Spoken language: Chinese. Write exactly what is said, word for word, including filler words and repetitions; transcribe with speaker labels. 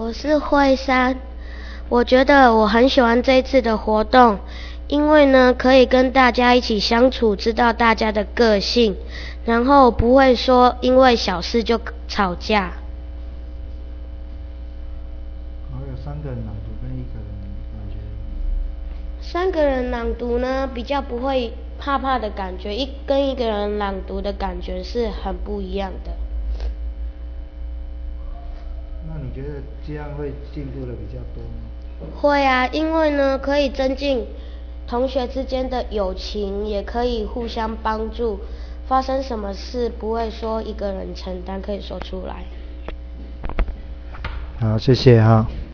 Speaker 1: 我是惠珊，我觉得我很喜欢这一次的活动，因为呢可以跟大家一起相处，知道大家的个性，然后不会说因为小事就吵架。
Speaker 2: 还有三个人朗读跟一个人感觉。
Speaker 1: 三个人朗读呢，比较不会怕怕的感觉，一跟一个人朗读的感觉是很不一样的。
Speaker 2: 那你觉得这样会进步的比较多吗？
Speaker 1: 会啊，因为呢可以增进同学之间的友情，也可以互相帮助，发生什么事不会说一个人承担，可以说出来。
Speaker 2: 好，谢谢哈。